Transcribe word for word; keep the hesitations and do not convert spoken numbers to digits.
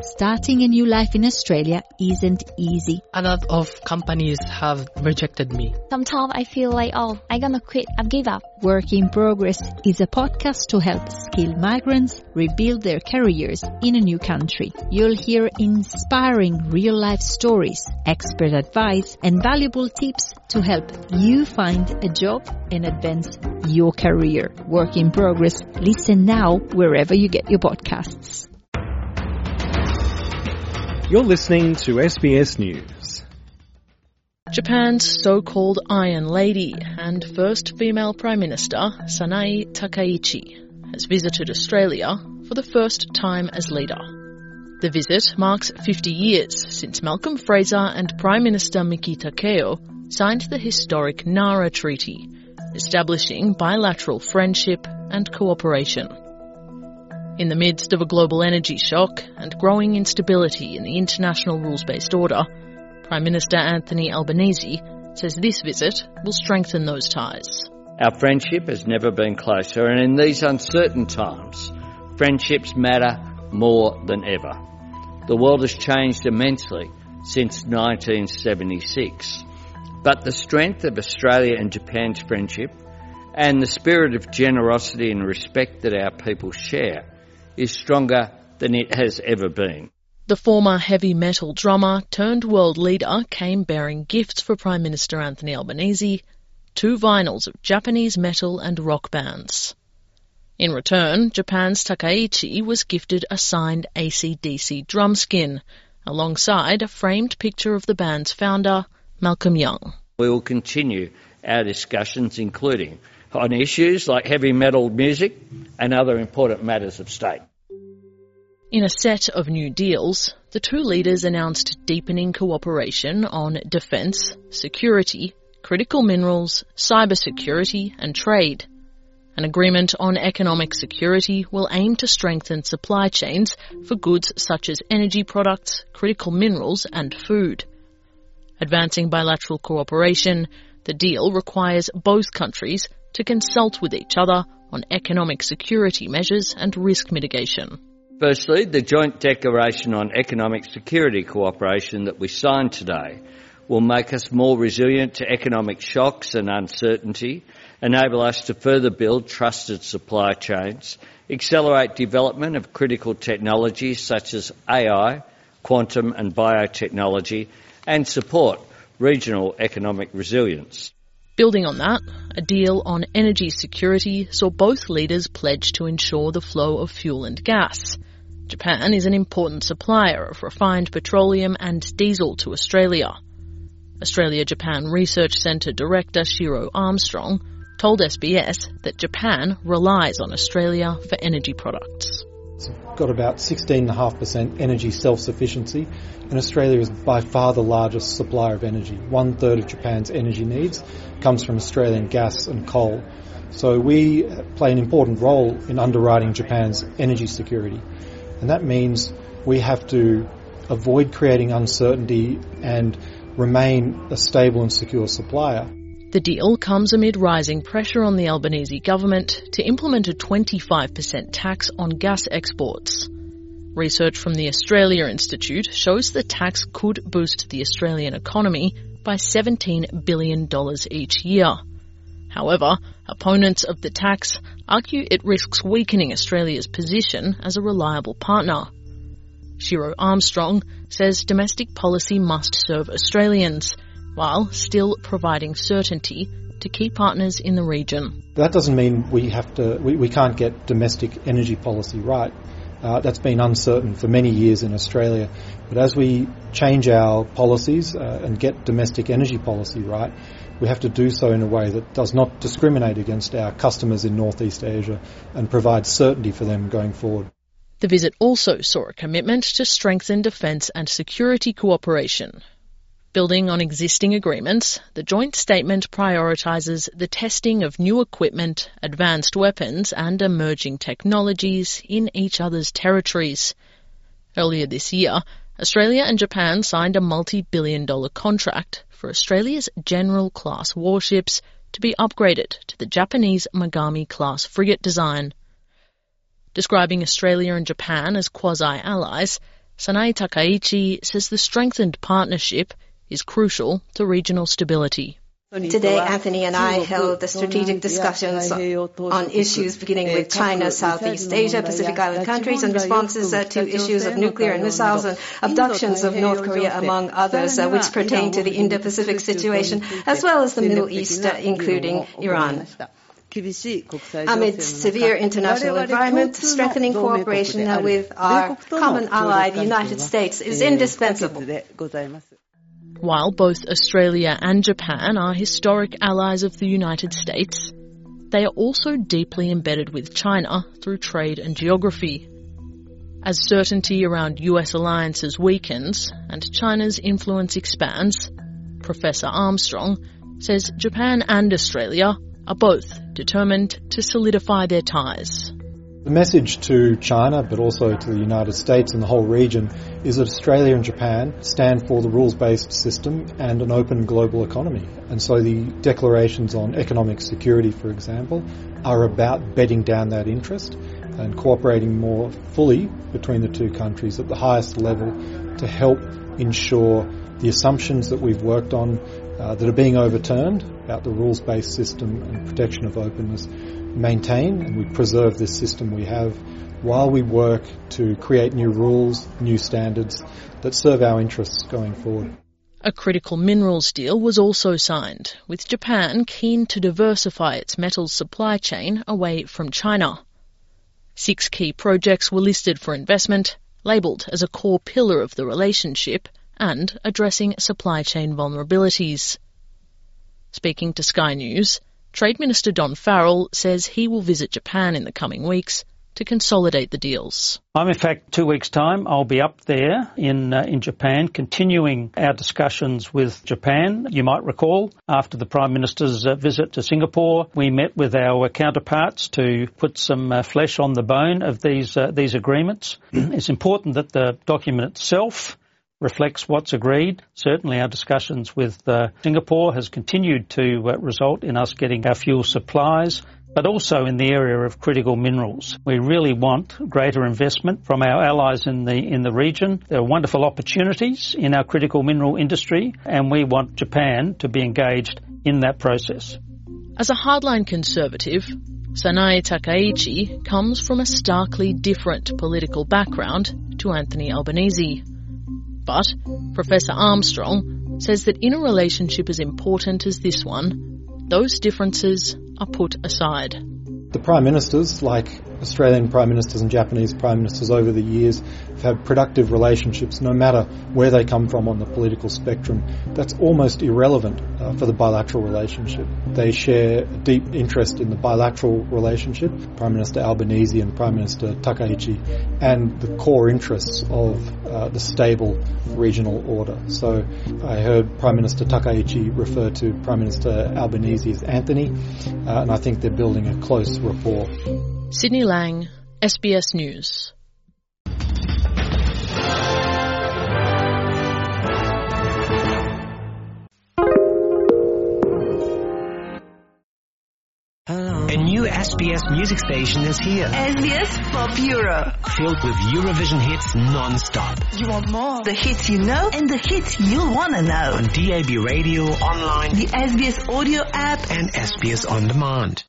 Starting a new life in Australia isn't easy. A lot of companies have rejected me. Sometimes I feel like, oh, I'm gonna quit, I've give up. Work in Progress is a podcast to help skilled migrants rebuild their careers in a new country. You'll hear inspiring real-life stories, expert advice, and valuable tips to help you find a job and advance your career. Work in Progress. Listen now wherever you get your podcasts. You're listening to S B S News. Japan's so-called Iron Lady and first female Prime Minister, Sanae Takaichi, has visited Australia for the first time as leader. The visit marks fifty years since Malcolm Fraser and Prime Minister Miki Takeo signed the historic Nara Treaty, establishing bilateral friendship and cooperation. In the midst of a global energy shock and growing instability in the international rules-based order, Prime Minister Anthony Albanese says this visit will strengthen those ties. Our friendship has never been closer, and in these uncertain times, friendships matter more than ever. The world has changed immensely since nineteen seventy-six, but the strength of Australia and Japan's friendship and the spirit of generosity and respect that our people share is stronger than it has ever been. The former heavy metal drummer turned world leader came bearing gifts for Prime Minister Anthony Albanese, two vinyls of Japanese metal and rock bands. In return, Japan's Takaichi was gifted a signed A C D C drum skin, alongside a framed picture of the band's founder, Malcolm Young. We will continue our discussions, including on issues like heavy metal music and other important matters of state. In a set of new deals, the two leaders announced deepening cooperation on defence, security, critical minerals, cybersecurity and trade. An agreement on economic security will aim to strengthen supply chains for goods such as energy products, critical minerals and food. Advancing bilateral cooperation, the deal requires both countries to consult with each other on economic security measures and risk mitigation. Firstly, the joint declaration on economic security cooperation that we signed today will make us more resilient to economic shocks and uncertainty, enable us to further build trusted supply chains, accelerate development of critical technologies such as A I, quantum and biotechnology, and support regional economic resilience. Building on that, a deal on energy security saw both leaders pledge to ensure the flow of fuel and gas. Japan is an important supplier of refined petroleum and diesel to Australia. Australia-Japan Research Centre Director Shiro Armstrong told S B S that Japan relies on Australia for energy products. It's got about sixteen point five percent energy self-sufficiency, and Australia is by far the largest supplier of energy. One third of Japan's energy needs comes from Australian gas and coal. So we play an important role in underwriting Japan's energy security. And that means we have to avoid creating uncertainty and remain a stable and secure supplier. The deal comes amid rising pressure on the Albanese government to implement a twenty-five percent tax on gas exports. Research from the Australia Institute shows the tax could boost the Australian economy by seventeen billion dollars each year. However, opponents of the tax argue it risks weakening Australia's position as a reliable partner. Shiro Armstrong says domestic policy must serve Australians, while still providing certainty to key partners in the region. That doesn't mean we have to. We, we can't get domestic energy policy right. Uh, that's been uncertain for many years in Australia. But as we change our policies uh, and get domestic energy policy right, we have to do so in a way that does not discriminate against our customers in Northeast Asia and provide certainty for them going forward. The visit also saw a commitment to strengthen defence and security cooperation. Building on existing agreements, the joint statement prioritises the testing of new equipment, advanced weapons and emerging technologies in each other's territories. Earlier this year, Australia and Japan signed a multi-billion dollar contract for Australia's General-class warships to be upgraded to the Japanese Megami-class frigate design. Describing Australia and Japan as quasi-allies, Sanae Takaichi says the strengthened partnership is crucial to regional stability. Today, Anthony and I held the strategic discussions on issues beginning with China, Southeast Asia, Pacific Island countries, and responses uh, to issues of nuclear and missiles and abductions of North Korea, among others, uh, which pertain to the Indo-Pacific situation, as well as the Middle East, uh, including Iran. Amid severe international environment, strengthening cooperation uh, with our common ally, the United States, is indispensable. While both Australia and Japan are historic allies of the United States, they are also deeply embedded with China through trade and geography. As certainty around U S alliances weakens and China's influence expands, Professor Armstrong says Japan and Australia are both determined to solidify their ties. The message to China, but also to the United States and the whole region, is that Australia and Japan stand for the rules-based system and an open global economy. And so the declarations on economic security, for example, are about bedding down that interest and cooperating more fully between the two countries at the highest level to help ensure the assumptions that we've worked on uh, that are being overturned about the rules-based system and protection of openness maintain, and we preserve this system we have while we work to create new rules, new standards that serve our interests going forward. A critical minerals deal was also signed, with Japan keen to diversify its metals supply chain away from China. Six key projects were listed for investment, labelled as a core pillar of the relationship and addressing supply chain vulnerabilities. Speaking to Sky News, Trade Minister Don Farrell says he will visit Japan in the coming weeks to consolidate the deals. I'm in fact two weeks' time. I'll be up there in uh, in Japan, continuing our discussions with Japan. You might recall, after the Prime Minister's uh, visit to Singapore, we met with our counterparts to put some uh, flesh on the bone of these uh, these agreements. It's important that the document itself reflects what's agreed. Certainly our discussions with uh, Singapore has continued to uh, result in us getting our fuel supplies, but also in the area of critical minerals. We really want greater investment from our allies in the in the region. There are wonderful opportunities in our critical mineral industry, and we want Japan to be engaged in that process. As a hardline conservative, Sanae Takaichi comes from a starkly different political background to Anthony Albanese. But Professor Armstrong says that in a relationship as important as this one, those differences are put aside. The Prime Ministers, like Australian Prime Ministers and Japanese Prime Ministers over the years, have had productive relationships no matter where they come from on the political spectrum. That's almost irrelevant uh, for the bilateral relationship. They share a deep interest in the bilateral relationship, Prime Minister Albanese and Prime Minister Takaichi, and the core interests of uh, the stable regional order. So I heard Prime Minister Takaichi refer to Prime Minister Albanese as Anthony, uh, and I think they're building a close rapport. Sydney Lang, S B S News. A new S B S music station is here. S B S Pop Euro. Filled with Eurovision hits non-stop. You want more? The hits you know and the hits you'll want to know. On D A B radio, online, the S B S audio app, and S B S On Demand.